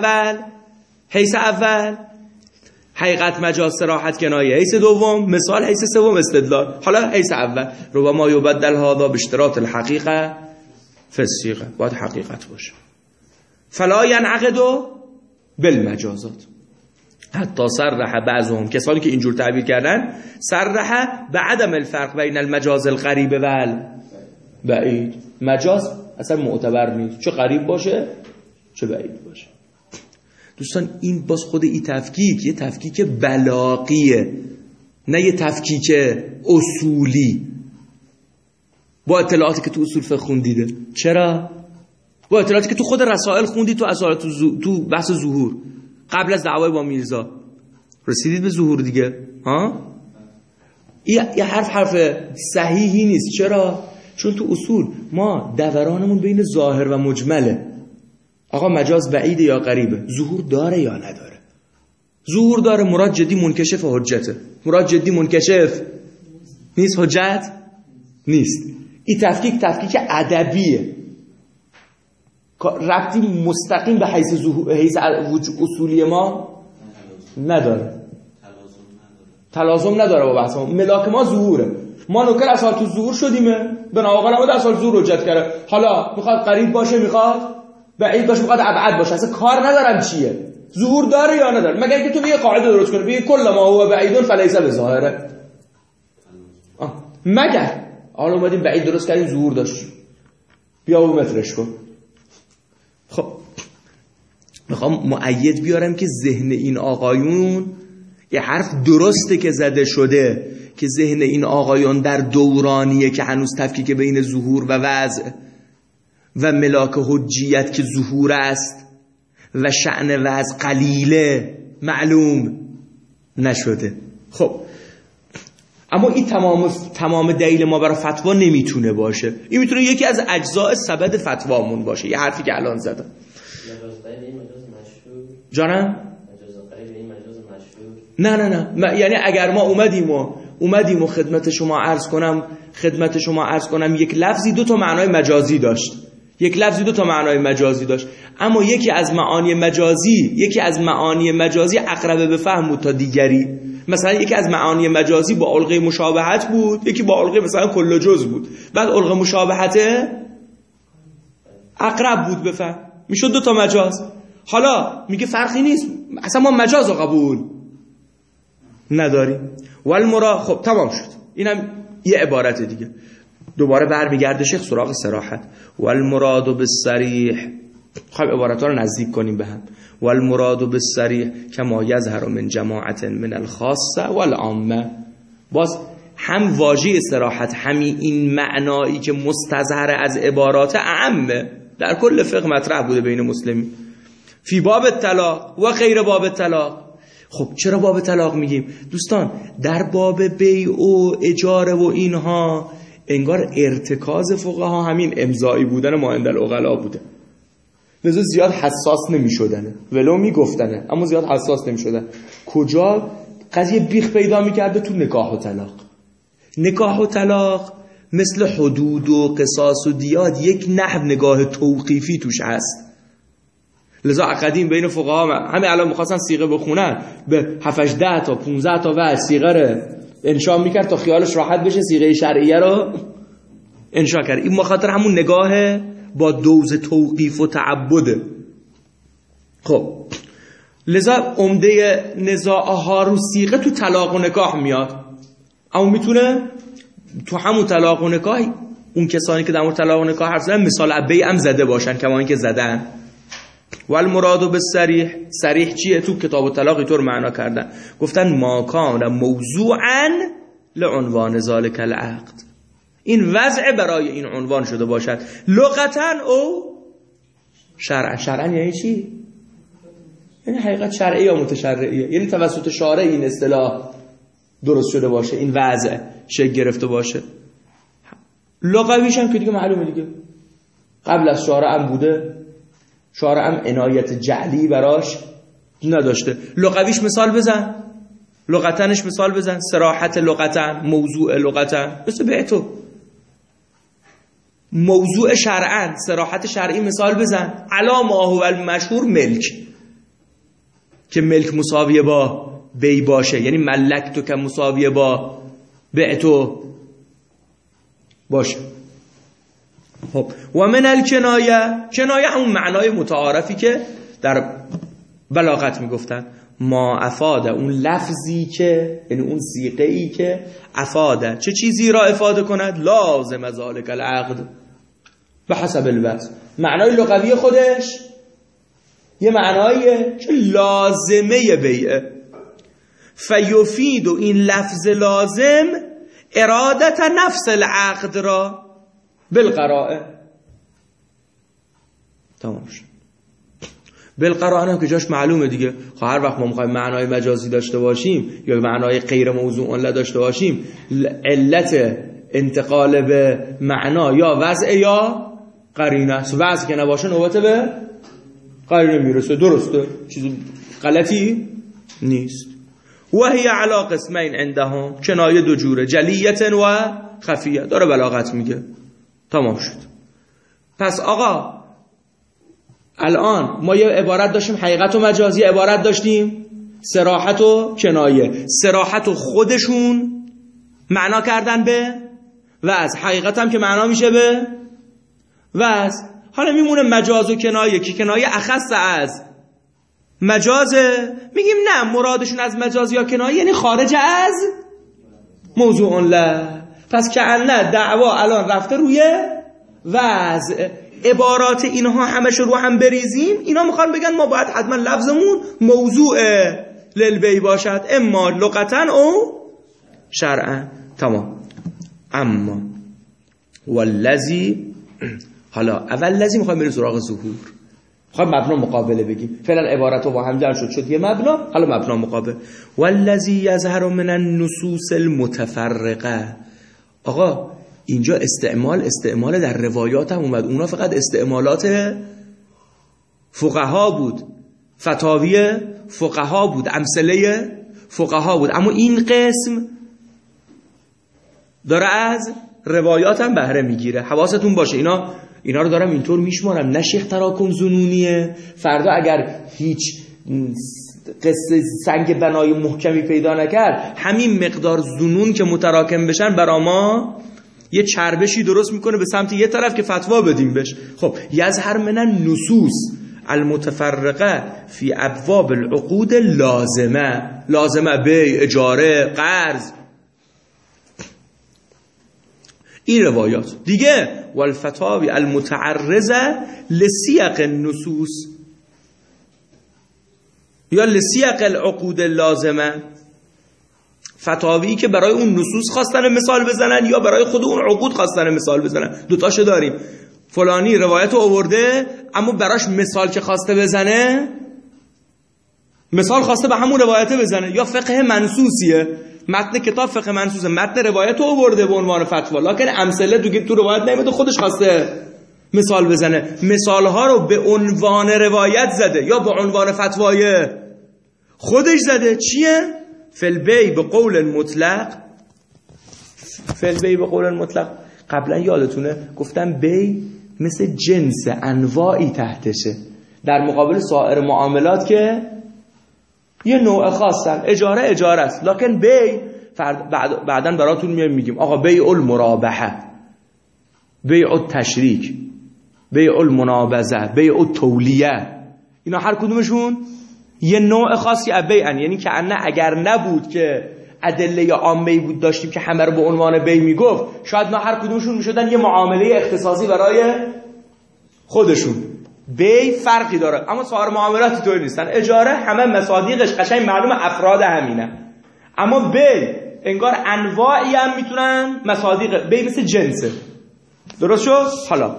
A: حیث اول حقیقت، مجاز، صراحت، کنایه. حیث دوم مثال. حیث سوم استدلال. حالا حیث اول ربما یبدل هذا باشتراط الحقیقه فی الصیغه. باید حقیقت باشه. فلا ینعقد بالمجازات. حتی صرح بعضهم، کسانی که اینجور تعبیر کردن، صرح بعدم الفرق بین المجاز القریب و بعید. مجاز اصلا معتبر نیست، چه قریب باشه چه بعید باشه. دوستان این باز خود این تفکیک یه تفکیک بلاغیه، نه یه تفکیک اصولی با اطلاعاتی که تو اصول فقه خوندیده. چرا؟ با اطلاعاتی که تو خود رسائل خوندی، تو اصالت تو بحث ظهور قبل از دعوای با میرزا رسیدید به ظهور دیگه ها. یه حرف صحیحی نیست. چرا؟ چون تو اصول ما دورانمون بین ظاهر و مجمله. آقا مجاز بعیده یا قریبه، ظهور داره یا نداره؟ ظهور داره، مراد جدی منکشف حجته. مراد جدی منکشف نیست، حجت نیست. این تفکیک ادبیه، ربطی مستقیم به حیث اصولی ما نداره، تلازم نداره با بحث ما. ملاک ما ظهوره. ما نوکر اصال تو ظهور شدیمه، بنابراین ما اصال ظهور حجت کرده. حالا میخواد قریب باشه، میخواد بعید باشه، میخواد ابعد باشه، اصلا کار ندارم چیه، ظهور داره یا نداره. مگر اینکه تو یه قاعده درست کنی بگی کل ما هو بعید فلیس بظاهره. مگر حالا اومدیم بعید درست کردیم ظهور داشت، بیا اون مترش کن. خب میخوام مؤید بیارم که ذهن این آقایون، یه حرف درسته که زده شده که ذهن این آقایون در دورانیه که هنوز تفکیک بین ظهور و وضع و ملاک حجیت که ظهور است و شأن وضع قلیله معلوم نشده. خب اما این تمام دلیل ما برای فتوا نمیتونه باشه. این میتونه یکی از اجزاء سبد فتوامون باشه. یه حرفی که الان زدم. جانم؟ نه یعنی اگر ما اومدیم و خدمت شما عرض کنم یک لفظی دو تا معنای مجازی داشت، اما یکی از معانی مجازی اقرب به فهم بود تا دیگری. مثلا یکی از معانی مجازی با الغه مشابهت بود، یکی با الغه مثلا کل جز بود، بعد الغه مشابهت اقرب بود به فهم، میشد دو تا مجاز. حالا میگه فرقی نیست، اصلا ما مجاز رو قبول نداریم. والمراد، خب تمام شد. اینم یه عبارت دیگه. دوباره برمیگرده شیخ سراغ صراحت. والمراد بالصریح، خب عبارت‌ها رو نزدیک کنیم به هم. والمراد بالصریح کما یظهر من جماعت من الخاصه والعامه. باز هم واژه صراحت، همین این معنایی که مستظهر از عبارات عامه در کل فقه مطرح بوده بین مسلمین، فی باب طلاق و غیر باب طلاق. خب چرا باب طلاق میگیم دوستان؟ در باب بیع و اجاره و اینها انگار ارتکاز فقها همین امضایی بودن ما عند العقلا بوده، لذا زیاد حساس نمیشدنه، ولو میگفتنه اما زیاد حساس نمیشدن. کجا قضیه بیخ پیدا میکرده؟ تو نکاح و طلاق. نکاح و طلاق مثل حدود و قصاص و دیات یک نحو نگاه توقیفی توش هست. لذا قدیم بین فقها همه الان می‌خواستن صیغه بخونن، به 7 10 تا 15 تا وجه صیغه رو انشا میکرد تا خیالش راحت بشه صیغه شرعیه رو انشا کرد. این مخاطر همون نگاه با دوز توقیف و تعبده. خب لذا عمده نزاعها رو صیغه تو طلاق و نکاح میاد، اما میتونه تو همون طلاق و نکاح اون کسانی که در مورد طلاق و نکاح حرف زدن مثال ابی هم زده باشن کما اینکه زدن. والمراد بالصریح، صریح چیه؟ تو کتاب الطلاق اینطور معنا کردن، گفتن ما کان موضوعا لعنوان ذلک العقد، این وضع برای این عنوان شده باشد، لغتا او شرعا. شرعا یعنی چی؟ یعنی حقیقت شرعی یا متشرعیه، یعنی توسط شارع این اصطلاح درست شده باشه، این وضع شکل گرفته باشه. لغویش هم که دیگه معلومه دیگه، قبل از شارع هم بوده، شارع هم عنایت جعلی براش نداشته. لغویش مثال بزن، لغتنش مثال بزن، صراحت لغتن، موضوع لغتن، مثل بیعتو. موضوع شرعن، صراحت شرعی مثال بزن، علا ما هو المشهور ملک، که ملک مساویه با بی باشه، یعنی ملکتو که مساویه با بیعتو باشه. خب و من الکنایه، کنایه همون معنای متعارفی که در بلاغت میگفتن، ما افاده، اون لفظی که یعنی اون صیغه‌ای که افاده، چه چیزی را افاده کند؟ لازم ذلک العقد به حسب الوضع. معنای لغوی خودش یه معناییه که لازمه بیعه. فیفید، و این لفظ لازم ارادت نفس العقد را بالقراءه. تمام شد. بالقراءه هم که جاش معلومه دیگه. هر وقت ما میخوایم معنای مجازی داشته باشیم یا معنای غیر موضوع لا داشته باشیم، علت انتقال به معنا یا وضع یا قرینه است. وضع که نباشه نوبت به قرینه میرسه. درسته، چیز غلطی نیست. و هی علی قسمین عندهم، کنایه دو جوره، جلیت و خفیه. داره بلاغت میگه. تمام شد. پس آقا الان ما یه عبارت داشتیم حقیقت و مجازی، عبارت داشتیم صراحت و کنایه. صراحت و خودشون معنا کردن به وضع، حقیقت هم که معنا میشه به وضع. حالا میمونه مجاز و کنایه که کنایه اخص از مجازه. میگیم نه، مرادشون از مجاز یا کنایه یعنی خارج از موضوع لا. پس که نه دعوا الان رفته روی وضع. عبارات اینها همش رو هم بریزیم، اینا میخوان بگن ما باید حتما لفظمون موضوع للبی باشد، اما لغتا او شرعا. تمام. اما والذی، حالا اول لذی میخوایم بریم سراغ ظهور. خب مبنا مقابله بگیم. فعلا عبارت رو با هم جمع شد یه مبنا، حالا مبنا مقابل. والذی یظهر من النصوص المتفرقه. آقا اینجا استعمال در روایات هم اومد، اونا فقط استعمالات فقها بود، فتاوی فقها بود، امثله فقها بود، اما این قسم داره از روایات هم بهره میگیره. حواستون باشه اینا رو دارم اینطور میشمارم، نه شیخ تراکم زنونیه. فردا اگر هیچ قصه سنگ بنای محکمی پیدا نکرد، همین مقدار زنون که متراکم بشن برا ما یه چربشی درست میکنه به سمت یه طرف که فتوا بدیم بهش. خب یظهر من النصوص المتفرقه فی ابواب العقود لازمه بیع، اجاره، قرض، این روایات دیگه. والفتاوی المتعرضه لسیاق النصوص یا لسیاق العقود اللازمه، فتاوی که برای اون نصوص خواستن مثال بزنن یا برای خود اون عقود خواستن مثال بزنن. دوتاشو داریم. فلانی روایت رو آورده اما براش مثال که خواسته بزنه، مثال خواسته به همون روایته بزنه، یا فقه منصوصیه، متن کتاب فقه منصوصه، متن روایت رو آورده به عنوان فتوا، لکن امثله تو روایت نمیده، خودش خواسته مثال بزنه. مثالها رو به عنوان روایت زده یا به عنوان فتوای خودش زده. چیه؟ فالبی به قول مطلق. قبلا یادتونه گفتم بی مثل جنس انواعی تحتشه، در مقابل سایر معاملات که یه نوع خاصن. اجاره است، لکن بی بعداً براتون میگیم آقا بیع المرابحه، بیع التشریک، بیع المنابذه، بیع التولیه، اینا هر کدومشون یه نوع خاصی از بیعن. یعنی که اگر نبود که ادله عامه‌ای بود داشتیم که همه رو به عنوان بیع میگفت، شاید ما هر کدومشون میشدن یه معامله اختصاصی برای خودشون. بیع فرقی داره، اما سایر معاملاتی طوری نیستن. اجاره همه مصادیقش قشنگ معلوم افراد همینه، اما بیع انگار انواعی هم میتونن مصادیق. بیع مثل جنسه. درست شد؟ حالا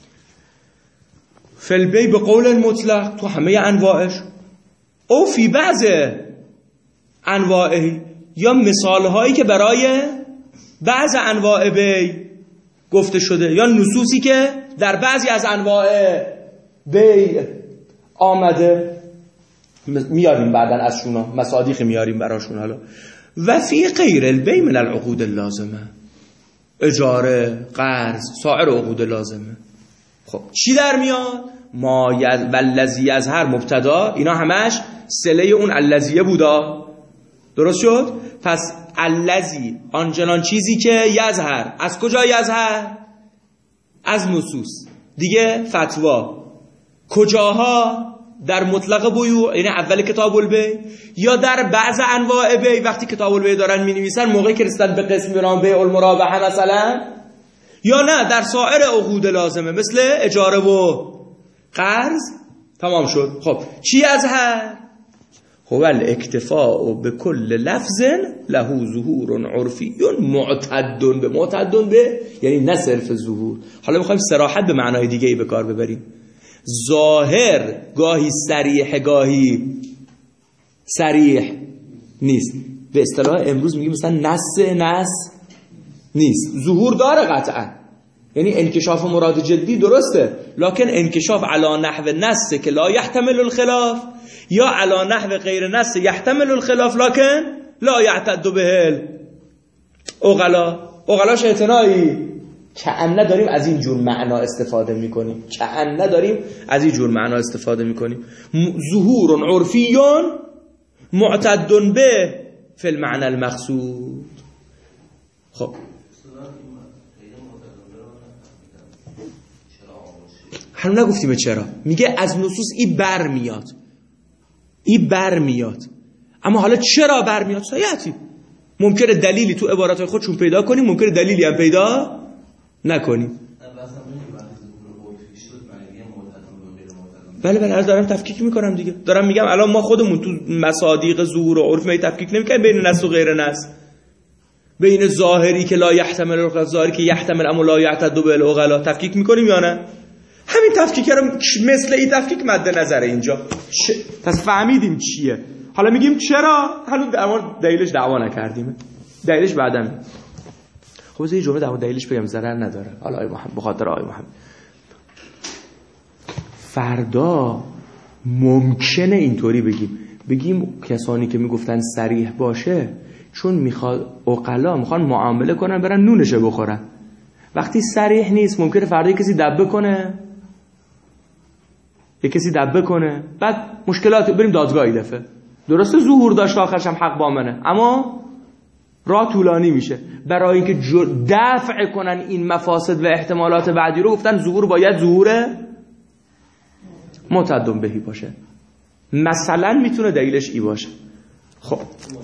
A: فالبیع به قول مطلق تو همه انواعش، او فی بعض انواعی، یا مثال هایی که برای بعض انواع بیع گفته شده، یا نصوصی که در بعضی از انواع بیع آمده، میاریم بعدن از شونا مصادیق میاریم براشون. حالا و فی غیر البیع من العقود اللازمه، اجاره، قرض، سایر عقود لازمه. خب چی در میاد؟ ما والذی یظهر مبتدا، اینا همش صله اون الذیه بودا. درست شد؟ پس الذی آنچنان چیزی که یظهر، از کجا یظهر؟ از نصوص دیگه. فتوا کجاها؟ در مطلق بیوع، یعنی اول کتاب البیع، یا در بعض انواع بیع وقتی کتاب البیع دارن می‌نویسن موقعی که رسیدن به قسم به نام بیع المرابحه مثلا، یا نه در سایر عقود لازمه مثل اجاره و قرض. تمام شد. خب چی یظهر؟ هو الاکتفاء به کل لفظ له ظهور عرفی معتد به یعنی نه صرف ظهور. حالا میخوایم صراحت به معنای دیگه ای به کار ببریم. ظاهر گاهی صریح گاهی صریح نیست. به اصطلاح امروز میگیم مثلا نص نیست. ظهور داره قطعا، یعنی انکشاف مراد جدی درسته، لکن انکشاف علی نحو نص که لا یحتمل الخلاف، یا علی نحو غیر نص یحتمل الخلاف لکن لا یعتد به اغلاش اعتنایی. کأنه داریم از این جور معنا استفاده میکنیم. ظهور عرفی معتد به فی المعنى المقصود. خب هنوز نگفتیم چرا. میگه از نصوص این برمیاد، اما حالا چرا برمیاد؟ سایتی ممکنه دلیلی تو عبارات خودشون پیدا کنیم، ممکنه دلیلی هم پیدا نکنیم. بله دارم تفکیک میکنم دیگه. دارم میگم الان ما خودمون تو مصادیق ظهور و عرف می تفکیک نمیکنیم بین نص و غیر نص، بین ظاهری که لا یحتمل، ظاهری که یحتمل اما لا یعتد به العقلا تفکیک میکنیم یا نه؟ همین تفکیک رو مثل این تفکیک مد نظره اینجا. پس فهمیدیم چیه. حالا میگیم چرا؟ حالا در مورد دلیلش دعوا نکردیم، دلیلش بعداً. خب یه جمله در مورد دلیلش بگم، ضرر نداره. حالا آقای محمد، بخاطر آقای محمد، فردا ممکنه اینطوری بگیم کسانی که میگفتن صریح باشه چون میخواد عقلا میخوان معامله کنن برن نونشه بخورن. وقتی صریح نیست ممکنه فردا کسی دبه کنه، بعد مشکلات، بریم دادگاه این دفعه. درسته ظهور داشت آخرش هم حق با منه، اما راه طولانی میشه. برای اینکه دفع کنن این مفاسد و احتمالات بعدی رو گفتن ظهور باید ظهور معتد بهی باشه. مثلا میتونه دلیلش ای باشه. خب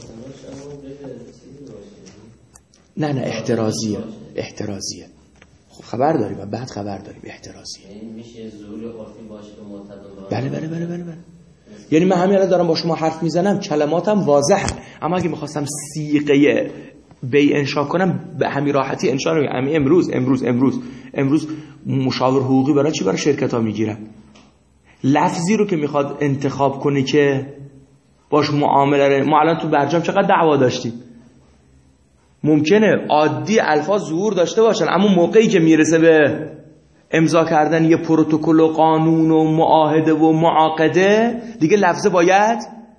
A: نه احترازیه. خب خبر داریم و بعد خبر داریم احترازیه.
D: یعنی میشه ظهور عرفی باشه که معتد
A: بله. یعنی من همین الان دارم با شما حرف میزنم، کلماتم واضحه، اما اگه میخواستم صیغه بی انشا کنم به همین راحتی انشا نمی‌کنم. امروز مشاور حقوقی برای چی برای شرکت ها میگیرن؟ لفظی رو که میخواد انتخاب کنه که باش معامله. ما الان تو برجام چقدر دعوا داشتیم. ممکنه عادی الفاظ ظهور داشته باشن، اما موقعی که میرسه به امضا کردن یه پروتکل و قانون و معاهده و معاقده، دیگه لفظه باید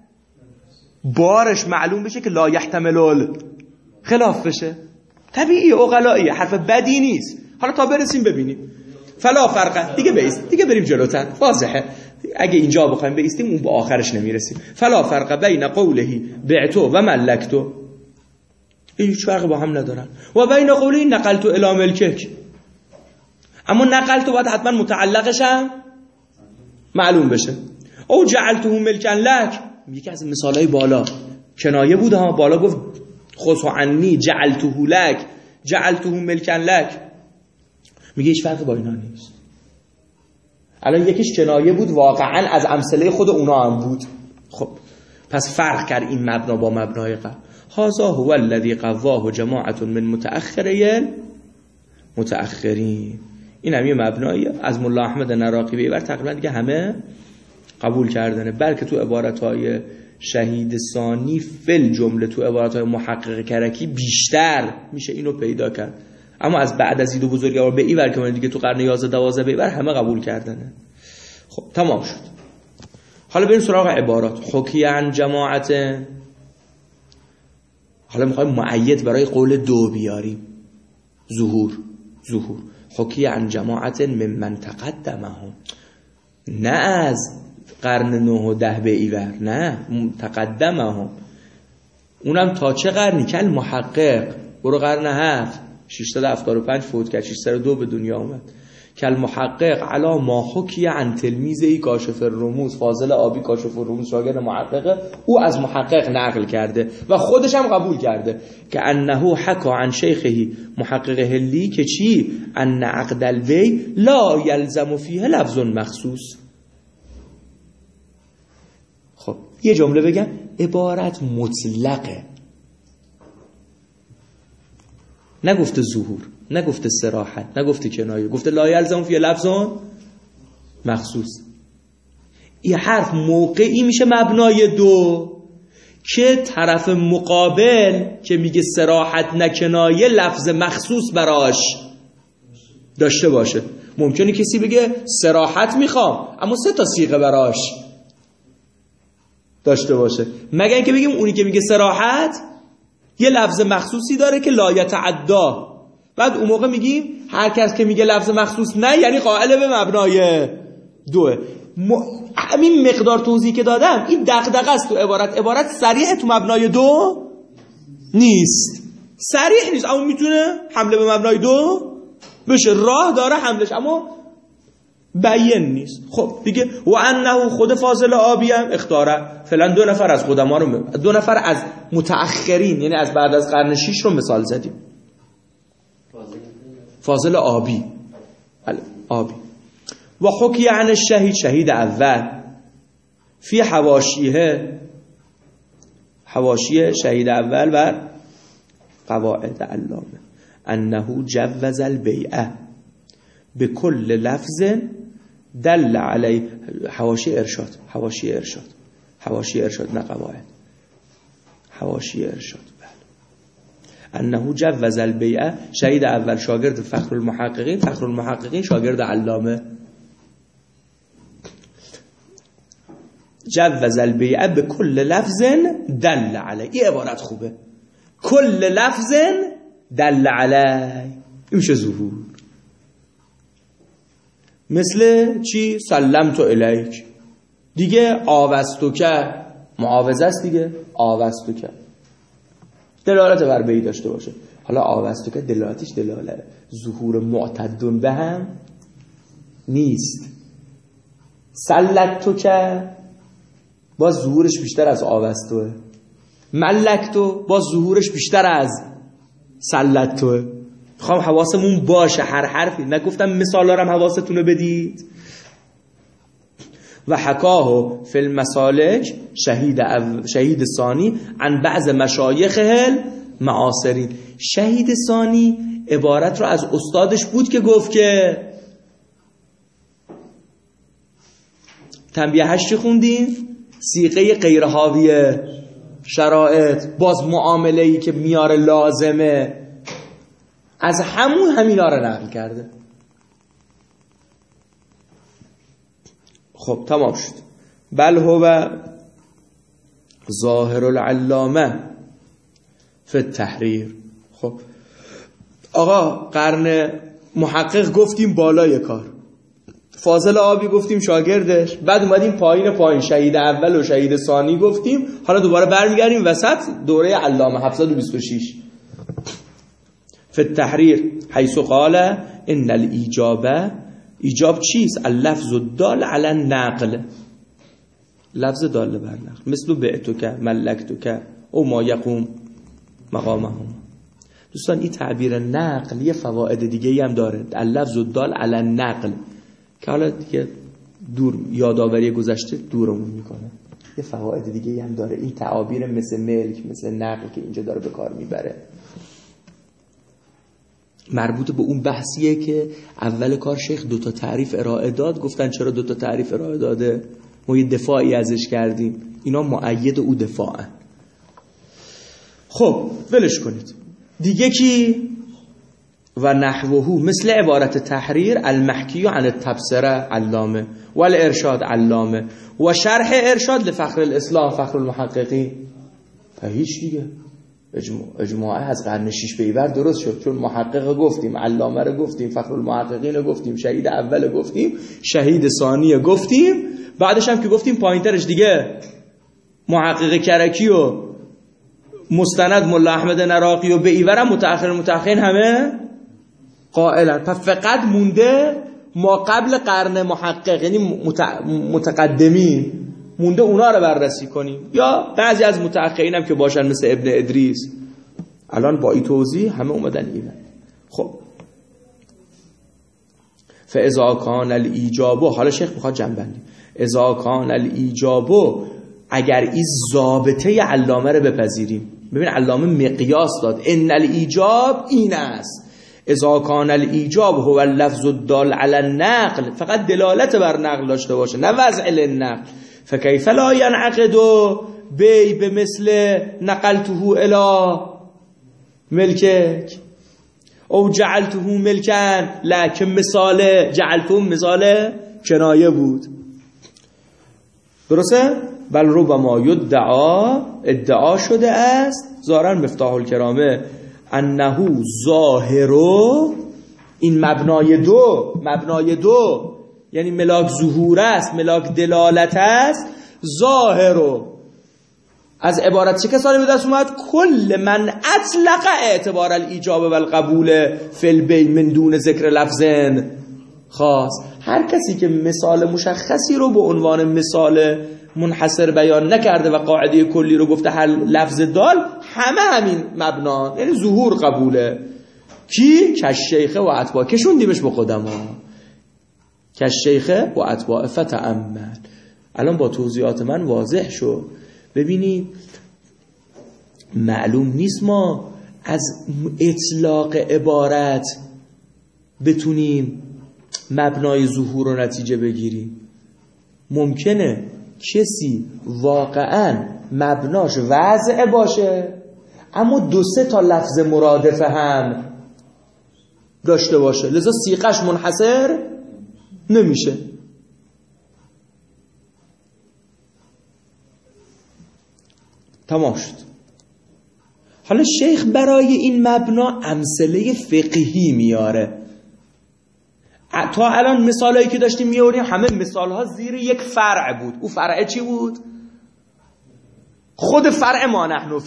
A: بارش معلوم بشه که لا یحتمل خلاف بشه. طبیعیه، عقلاییه، حرف بدی نیست. حالا تا برسیم ببینیم. فلا فرقه، دیگه بریم جلوتر، واضحه. اگه اینجا بخوایم بایستیم اون با آخرش نمیرسیم. فلا فرقه بین قوله بعتو و ملکتو، هیچ فرقی با هم ندارن. و بین قوله نقلتو الی ملکک، اما نقلتو باید حتما متعلقش هم معلوم بشه. او جعلته ملکا لک، یکی از مثالای بالا کنایه بود ها. بالا گفت خذ عنی جعلته لک، جعلته ملکا لک، میگه هیچ فرقی با اینا نیست. الان یکیش کنایه بود، واقعا از امثله خود اونا هم بود. خب پس فرق کرد این مبنا با مبنای قبل. هذا هو الذي قواه جماعه من متأخرین. این هم یه مبنایی از ملا احمد نراقی به بعد تقریبا دیگه همه قبول کردنه. بلکه تو عبارتهای شهید ثانی فل جمله، تو عبارتهای محقق کرکی بیشتر میشه اینو پیدا کرد. اما از بعد از این دو بزرگوار به این ور که دیگه تو قرن 11 12 به این ور همه قبول کردنه. خب تمام شد. حالا بریم سراغ عبارات. حکی عن جماعت، حالا میخوایم مؤید برای قول دو بیاریم. ظهور. حکی عن جماعت ممن تقدمهم، نه از قرن 9 و 10 به این ور، نه تقدمهم، اونم تا چه قرنی؟ کل محقق، برو قرن 7، 675 فوت کرد، 602 به دنیا اومد. کل محقق علا ما حکی عن تلمیذی کاشف الرموز، فاضل آبی کاشف الرموز شاگرد محققه، او از محقق نقل کرده و خودش هم قبول کرده که انه حکا عن شیخهی محقق هلی که چی؟ ان عقد البی لا یلزم فیه لفظ مخصوص. خب یه جمله بگم، عبارت مطلقه، نگفته ظهور، نگفته صراحت، نگفته کنایه، گفته لا یلزم فی لفظ مخصوص. این حرف موقعی میشه مبنای دو که طرف مقابل که میگه صراحت نه کنایه لفظ مخصوص براش داشته باشه. ممکنه کسی بگه صراحت میخوام اما 3 تا صیغه براش داشته باشه، مگر اینکه بگیم اونی که میگه صراحت یه لفظ مخصوصی داره که لا یتعدا، بعد اون موقع میگیم هر کس که میگه لفظ مخصوص نه یعنی قائل به مبنای دوه. همین مقدار توضیح که دادم این دغدغه است تو عبارت صریح تو مبنای دو نیست، صریح نیست اما میتونه حمله به مبنای دو بشه، راه داره حملش اما بیان نیست. خب دیگه و انه خود فاضل آبی هم اختاره، فعلا 2 نفر از قدما رو 2 نفر از متأخرین یعنی از بعد از قرن 6 رو مثال زدیم. فاضل آبی و حکی عن الشهید، شهید اول فی حواشیه شهید اول بر قواعد علامه انه جوز البیعه به کل لفظ دل علی حواشی ارشاد نه قواعد، حواشی ارشاد. انه جوز البیع، شهید اول شاگرد فخر المحققین شاگرد علامه. جوز البیع به کل لفظ دل علی، این عبارت خوبه، کل لفظ دل علی، این میشه ظهور. مثل چی؟ سلمت الیک دیگه، آوستوکه معاوضه است دیگه، آوستوکه دلالت بر بی داشته باشه. حالا آوستوکه دلالتش دلالت ظهور معتدون به هم نیست. سلتوکه باز ظهورش بیشتر از آوستوه، ملکتو باز ظهورش بیشتر از سلتوه. میخوام حواسمون باشه هر حرفی، نگفتم مثالا رو هم حواستون بدید. و حکاه فی المسالک شهید ثانی عن بعض مشایخه المعاصرین. شهید ثانی عبارت رو از استادش بود که گفت که تنبیه 8 خوندیم، صیغه غیر حاوی شرایط، باز معامله‌ای که میاره لازمه، از همینا رو نقل کرده. خب تمام شد. بل هو ظاهر العلامه فی التحریر. خب آقا قرن محقق گفتیم بالای کار، فاضل آبی گفتیم شاگردش، بعد اومدیم پایین شهید اول و شهید ثانی گفتیم، حالا دوباره برمیگردیم وسط دوره علامه 726 فی التحریر حیث قال ان ایجاب چیست؟ اللفظ الدال علی النقل، لفظ دال بر نقل، مثل بعتک ملکتک او ما یقوم مقامهم. دوستان این تعبیر نقل یه فواید دیگه هم داره، اللفظ الدال علی النقل، که حالا دیگه دور یادآوری گذشته دورمون میکنه. یه فواید دیگه هم داره این تعابیر، مثل ملک، مثل نقل که اینجا داره به کار میبره. مربوط به اون بحثیه که اول کار شیخ 2 تا تعریف ارائه داد. گفتن چرا 2 تا تعریف ارائه داده؟ ما یه دفاعی ازش کردیم، اینا مؤید او دفاعن. خب ولش کنید دیگه. کی؟ و نحوه مثل عبارت تحریر المحکی عن التبصره علامه و الارشاد علامه و شرح ارشاد لفخر الاسلام فخر المحققین. هیچ دیگه اجماع از قرن 6 به بعد درست شد، چون محقق گفتیم، علامه رو گفتیم، فخر المحققین رو گفتیم، شهید اول گفتیم، شهید ثانی گفتیم، بعدش هم که گفتیم پایینترش دیگه محقق کرکی و مستند ملا احمد نراقی و به ایورم متأخرین همه قائلن. پس فقط مونده ما قبل قرن محقق، یعنی متقدمین مونده، اونا رو بررسی کنیم، یا بعضی از متأخرین هم که باشن مثل ابن ادریس. الان با این توضیح همه اومدن اینا. خب فاذا کان الاجابه، حالا شیخ میخواد جنبندی، اذا کان الاجابه، اگر این ضابطه علامه رو بپذیریم. ببین علامه مقیاس داد، ان الایجاب این است، اذا کان الایجاب هو اللفظ الدال علی النقل، فقط دلالت بر نقل داشته باشه نه وضع للنقل. فکیف لا ینعقد بی به مثل نقلته الی ملکک او جعلته ملکن، لکن مثال جعلته مثال کنایه بود، درسته؟ بل ربما ادعا شده است، ظاهرا مفتاح الکرامه، انه ظاهرو، این مبنای دو یعنی ملاک ظهور است، ملاک دلالت است. ظاهرو از عبارت چه کسانی به دست اومد؟ کل من اطلق اعتبار الایجاب و القبول فی البی من دون ذکر لفظ خاص. هر کسی که مثال مشخصی رو به عنوان مثال منحصر بیان نکرده و قاعده کلی رو گفته هر لفظ دال همین مبنا، یعنی ظهور قبوله. کی؟ کشیخه و اتباع، کشوندیمش به قدما، کشیخه و اتباع. فتأمل، الان با توضیحات من واضح شد. ببینید معلوم نیست ما از اطلاق عبارت بتونیم مبنای ظهور رو نتیجه بگیری. ممکنه کسی واقعا مبناش وضع باشه اما 2-3 تا لفظ مرادف هم داشته باشه، لذا صیغه‌اش منحصر نمیشه. تمام شد. حالا شیخ برای این مبنا امثله فقهی میاره. تا الان مثالایی که داشتیم میاریم همه مثالها زیر یک فرع بود. او فرع چی بود؟ خود فرع ما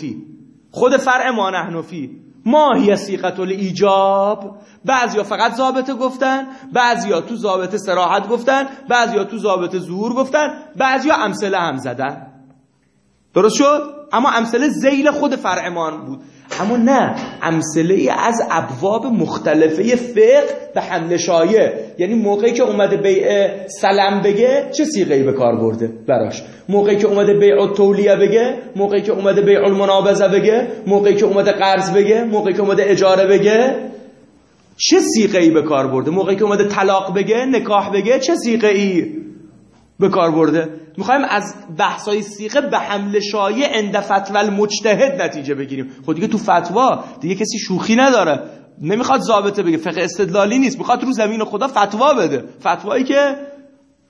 A: نحن فی. ما هی صیغه الایجاب. بعضیا فقط ضابطه گفتن، بعضیا تو ضابطه صراحت گفتن، بعضیا تو ضابطه ظهور گفتن، بعضیا امثله هم زدن. درست شد؟ اما امثله ذیل خود فرعمان بود. اما نه، امثله از ابواب مختلفه فقه به حمل شایع. یعنی موقعی که اومده بیع سلم بگه چه صیغه‌ای به کار برده براش، موقعی که اومده بیع التولیه بگه، موقعی که اومده بیع المنابذه بگه، موقعی که اومده قرض بگه، موقعی که اومده اجاره بگه چه صیغه‌ای به کار برده، موقعی که اومده طلاق بگه، نکاح بگه چه صیغه‌ای به کار برده. میخوایم از بحثای صیغه به حمل شایع عند فتوی المجتهد نتیجه بگیریم. خود دیگه تو فتوا دیگه کسی شوخی نداره، نمیخواد ضابطه بگه، فقه استدلالی نیست، میخواد رو زمین خدا فتوا بده، فتوایی که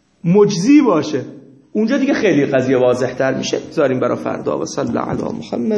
A: مجزی باشه. اونجا دیگه خیلی قضیه واضح تر میشه. بذاریم برای فردا. و صلی الله علی محمد.